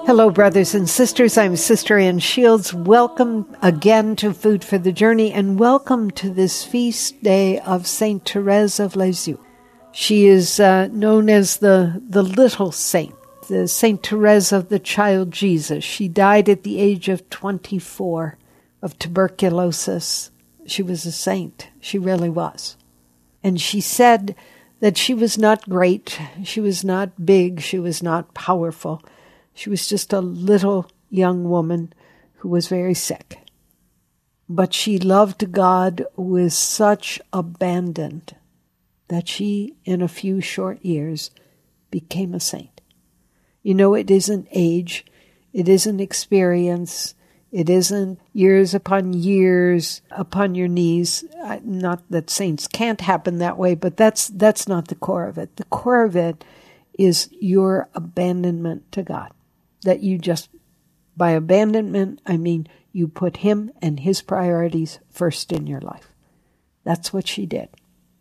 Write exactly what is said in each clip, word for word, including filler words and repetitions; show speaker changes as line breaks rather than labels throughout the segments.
Hello, brothers and sisters. I'm Sister Ann Shields. Welcome again to Food for the Journey, and welcome to this feast day of Saint Therese of Lisieux. She is uh, known as the, the Little Saint, the Saint Therese of the Child Jesus. She died at the age of twenty-four of tuberculosis. She was a saint. She really was. And she said that she was not great. She was not big. She was not powerful. She was just a little young woman who was very sick. But she loved God with such abandon that she, in a few short years, became a saint. You know, it isn't age, it isn't experience, it isn't years upon years upon your knees. Not that saints can't happen that way, but that's that's not the core of it. The core of it is your abandonment to God. That you just, by abandonment, I mean you put Him and His priorities first in your life. That's what she did.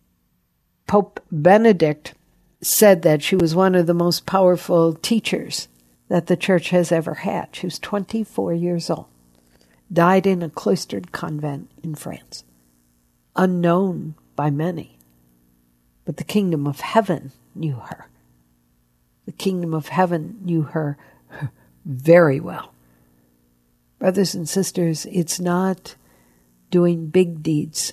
Pope Benedict said that she was one of the most powerful teachers that the church has ever had. She was twenty-four years old. Died in a cloistered convent in France. Unknown by many. But the kingdom of heaven knew her. The kingdom of heaven knew her very well. Brothers and sisters, it's not doing big deeds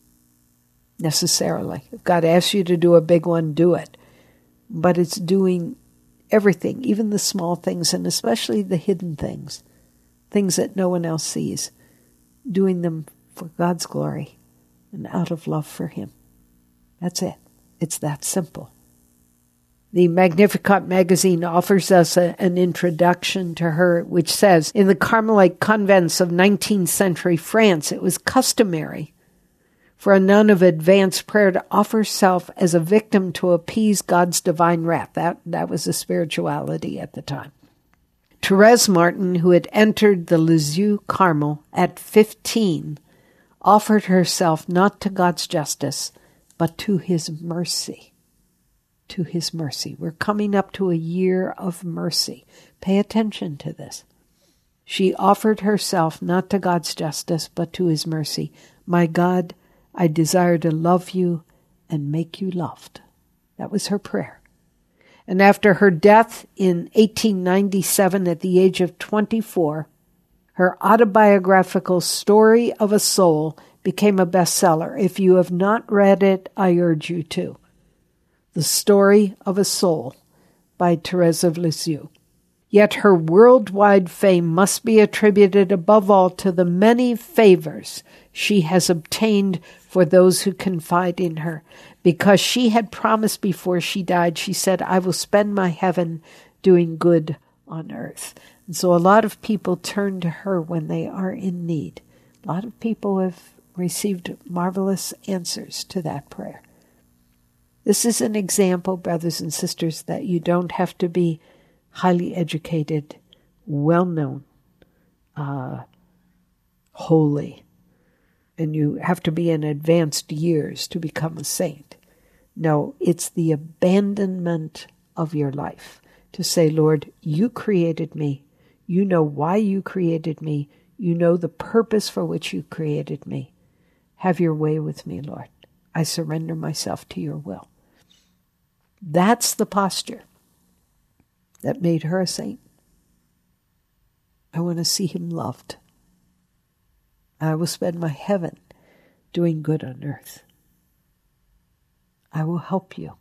necessarily. If God asks you to do a big one, do it. But it's doing everything, even the small things, and especially the hidden things, things that no one else sees, doing them for God's glory and out of love for Him. That's it. It's that simple. The Magnificat magazine offers us a, an introduction to her, which says, in the Carmelite convents of nineteenth century France, it was customary for a nun of advanced prayer to offer self as a victim to appease God's divine wrath. That, that was the spirituality at the time. Therese Martin, who had entered the Lisieux Carmel at fifteen, offered herself not to God's justice, but to His mercy. To His mercy. We're coming up to a year of mercy. Pay attention to this. She offered herself not to God's justice, but to His mercy. My God, I desire to love you and make you loved. That was her prayer. And after her death in eighteen ninety-seven at the age of twenty-four, her autobiographical Story of a Soul became a bestseller. If you have not read it, I urge you to. The Story of a Soul by Therese of Lisieux. Yet her worldwide fame must be attributed above all to the many favors she has obtained for those who confide in her. Because she had promised before she died, she said, I will spend my heaven doing good on earth. And so a lot of people turn to her when they are in need. A lot of people have received marvelous answers to that prayer. This is an example, brothers and sisters, that you don't have to be highly educated, well-known, uh, holy, and you have to be in advanced years to become a saint. No, it's the abandonment of your life to say, Lord, you created me. You know why you created me. You know the purpose for which you created me. Have your way with me, Lord. I surrender myself to your will. That's the posture that made her a saint. I want to see Him loved. I will spend my heaven doing good on earth. I will help you.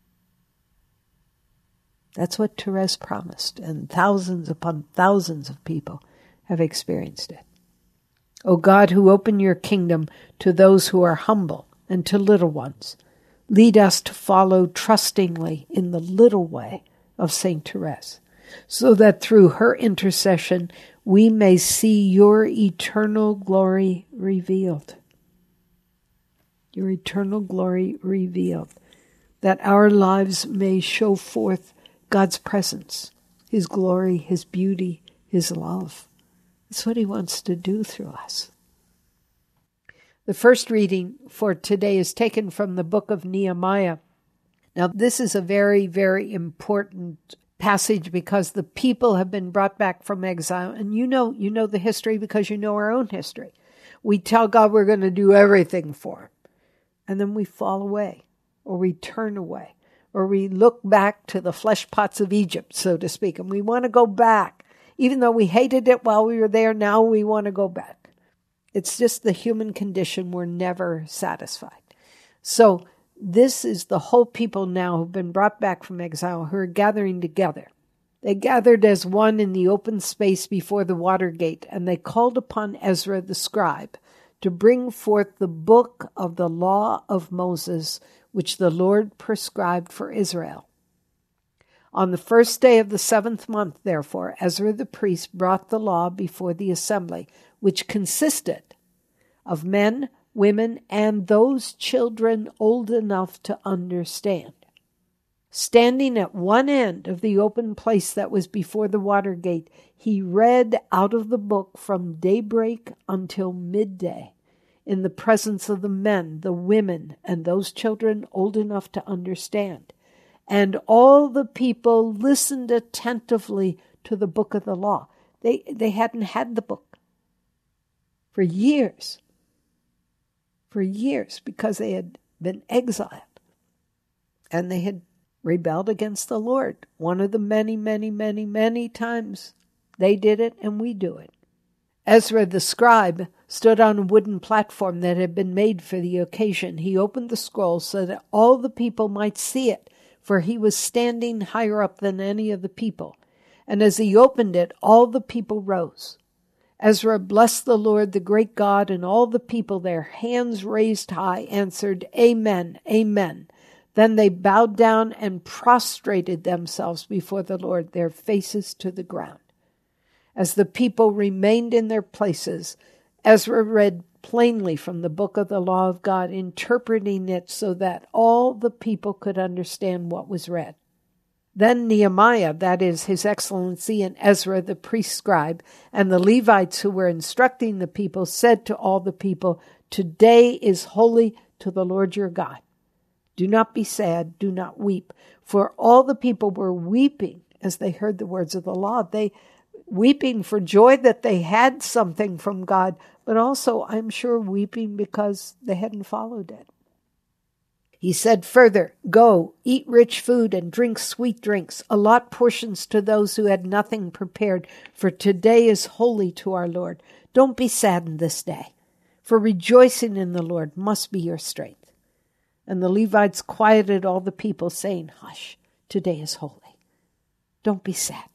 That's what Therese promised, and thousands upon thousands of people have experienced it. O God, who open your kingdom to those who are humble and to little ones, lead us to follow trustingly in the little way of Saint Therese, so that through her intercession we may see your eternal glory revealed. Your eternal glory revealed, that our lives may show forth God's presence, His glory, His beauty, His love. That's what He wants to do through us. The first reading for today is taken from the book of Nehemiah. Now, this is a very, very important passage because the people have been brought back from exile. And you know, you know the history because you know our own history. We tell God we're going to do everything for him. And then we fall away, or we turn away, or we look back to the flesh pots of Egypt, so to speak. And we want to go back. Even though we hated it while we were there, now we want to go back. It's just the human condition. We're never satisfied. So this is the whole people now who've been brought back from exile who are gathering together. They gathered as one in the open space before the water gate, and they called upon Ezra the scribe to bring forth the book of the law of Moses, which the Lord prescribed for Israel. On the first day of the seventh month, therefore, Ezra the priest brought the law before the assembly, which consisted of men, women, and those children old enough to understand. Standing at one end of the open place that was before the water gate, he read out of the book from daybreak until midday, in the presence of the men, the women, and those children old enough to understand. And all the people listened attentively to the book of the law. They, they hadn't had the book for years. For years, because they had been exiled. And they had rebelled against the Lord. One of the many, many, many, many times they did it, and we do it. Ezra the scribe stood on a wooden platform that had been made for the occasion. He opened the scroll so that all the people might see it, for he was standing higher up than any of the people. And as he opened it, all the people rose. Ezra blessed the Lord, the great God, and all the people, their hands raised high, answered, Amen, Amen. Then they bowed down and prostrated themselves before the Lord, their faces to the ground. As the people remained in their places, Ezra read plainly from the book of the law of God, interpreting it so that all the people could understand what was read. Then Nehemiah, that is, His Excellency, and Ezra the priest scribe, and the Levites who were instructing the people, said to all the people, Today is holy to the Lord your God. Do not be sad, do not weep. For all the people were weeping as they heard the words of the law. They weeping for joy that they had something from God, but also, I'm sure, weeping because they hadn't followed it. He said further, Go, eat rich food and drink sweet drinks. Allot portions to those who had nothing prepared, for today is holy to our Lord. Don't be saddened this day, for rejoicing in the Lord must be your strength. And the Levites quieted all the people, saying, Hush, today is holy. Don't be saddened.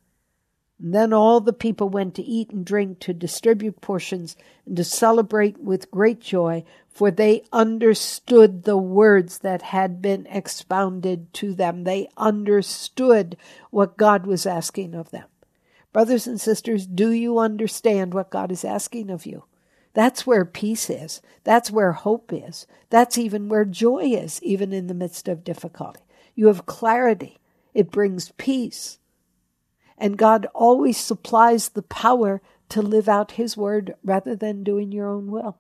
And then all the people went to eat and drink, to distribute portions, and to celebrate with great joy, for they understood the words that had been expounded to them. They understood what God was asking of them. Brothers and sisters, do you understand what God is asking of you? That's where peace is. That's where hope is. That's even where joy is, even in the midst of difficulty. You have clarity. It brings peace. And God always supplies the power to live out His word rather than doing your own will.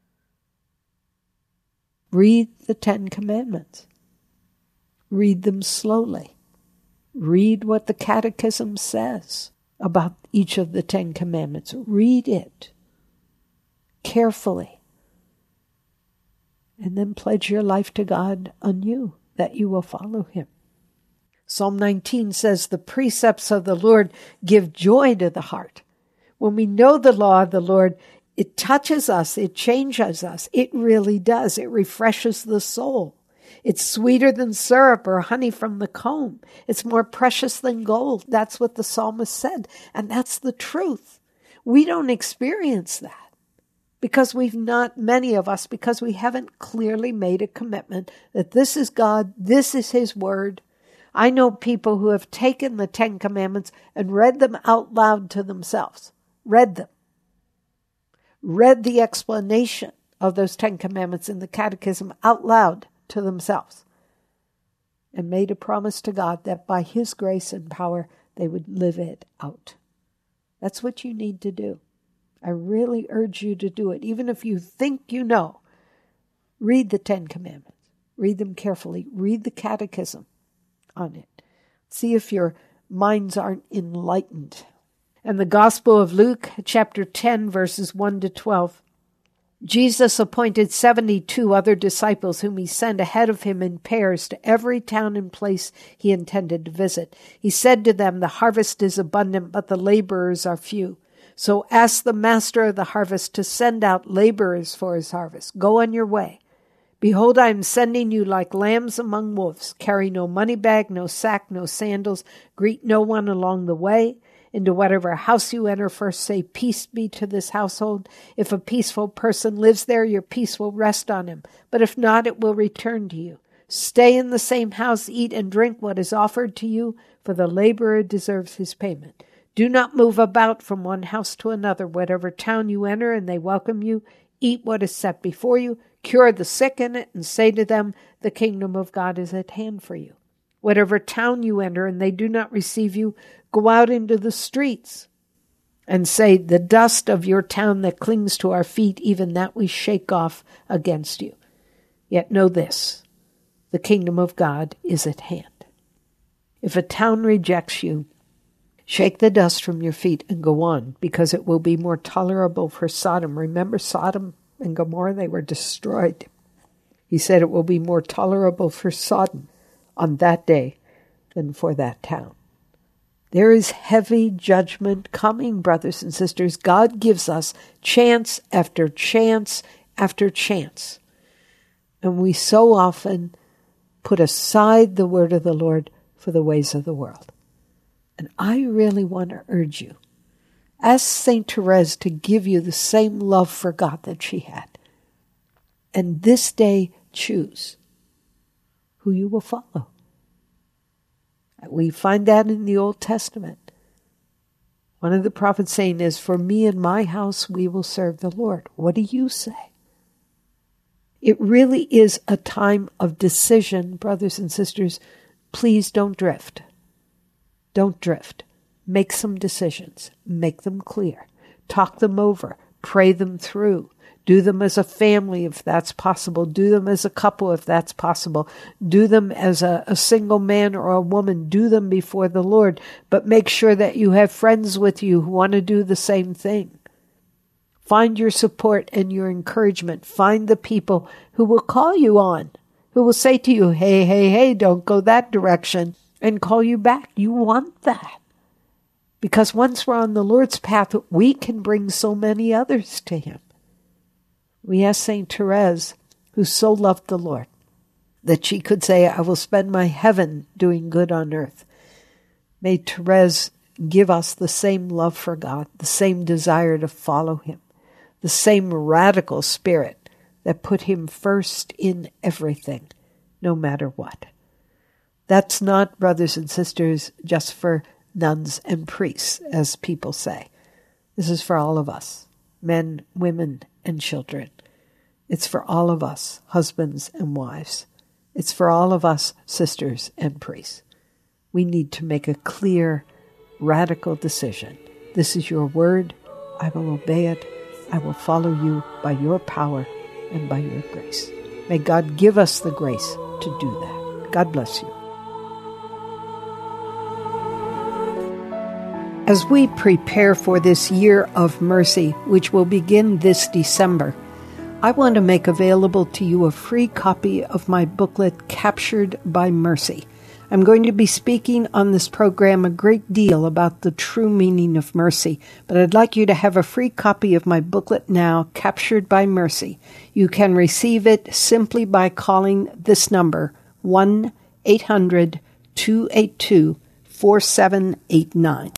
Read the Ten Commandments. Read them slowly. Read what the Catechism says about each of the Ten Commandments. Read it carefully. And then pledge your life to God anew that you will follow Him. Psalm nineteen says, the precepts of the Lord give joy to the heart. When we know the law of the Lord, it touches us, it changes us. It really does. It refreshes the soul. It's sweeter than syrup or honey from the comb. It's more precious than gold. That's what the psalmist said. And that's the truth. We don't experience that because we've not, many of us, because we haven't clearly made a commitment that this is God, this is His word. I know people who have taken the Ten Commandments and read them out loud to themselves. Read them. Read the explanation of those Ten Commandments in the Catechism out loud to themselves. And made a promise to God that by His grace and power they would live it out. That's what you need to do. I really urge you to do it. Even if you think you know, read the Ten Commandments. Read them carefully. Read the Catechism on it. See if you're minds aren't enlightened. And the Gospel of Luke, chapter ten, verses one to twelve. Jesus appointed seventy-two other disciples whom he sent ahead of him in pairs to every town and place he intended to visit. He said to them, "The harvest is abundant, but the laborers are few. So ask the master of the harvest to send out laborers for his harvest. Go on your way. Behold, I am sending you like lambs among wolves. Carry no money bag, no sack, no sandals. Greet no one along the way. Into whatever house you enter, first say, 'Peace be to this household.' If a peaceful person lives there, your peace will rest on him. But if not, it will return to you. Stay in the same house, eat and drink what is offered to you, for the laborer deserves his payment. Do not move about from one house to another. Whatever town you enter and they welcome you, eat what is set before you, cure the sick in it, and say to them, 'The kingdom of God is at hand for you.' Whatever town you enter and they do not receive you, go out into the streets and say, 'The dust of your town that clings to our feet, even that we shake off against you.' Yet know this, the kingdom of God is at hand. If a town rejects you, shake the dust from your feet and go on, because it will be more tolerable for Sodom." Remember Sodom and Gomorrah, they were destroyed. He said it will be more tolerable for Sodom on that day than for that town. There is heavy judgment coming, brothers and sisters. God gives us chance after chance after chance. And we so often put aside the word of the Lord for the ways of the world. And I really want to urge you, ask Saint Therese to give you the same love for God that she had. And this day, choose who you will follow. We find that in the Old Testament. One of the prophets saying is, "For me and my house, we will serve the Lord." What do you say? It really is a time of decision, brothers and sisters. Please don't drift. Don't drift. Make some decisions. Make them clear. Talk them over. Pray them through. Do them as a family if that's possible. Do them as a couple if that's possible. Do them as a, a single man or a woman. Do them before the Lord. But make sure that you have friends with you who want to do the same thing. Find your support and your encouragement. Find the people who will call you on, who will say to you, "Hey, hey, hey, don't go that direction," and call you back. You want that. Because once we're on the Lord's path, we can bring so many others to Him. We ask Saint Therese, who so loved the Lord, that she could say, "I will spend my heaven doing good on earth." May Therese give us the same love for God, the same desire to follow Him, the same radical spirit that put Him first in everything, no matter what. That's not, brothers and sisters, just for nuns and priests, as people say. This is for all of us, men, women, and children. It's for all of us, husbands and wives. It's for all of us, sisters and priests. We need to make a clear, radical decision. This is your word. I will obey it. I will follow you by your power and by your grace. May God give us the grace to do that. God bless you. As we prepare for this year of mercy, which will begin this December, I want to make available to you a free copy of my booklet, Captured by Mercy. I'm going to be speaking on this program a great deal about the true meaning of mercy, but I'd like you to have a free copy of my booklet now, Captured by Mercy. You can receive it simply by calling this number, one eight hundred two eight two four seven eight nine.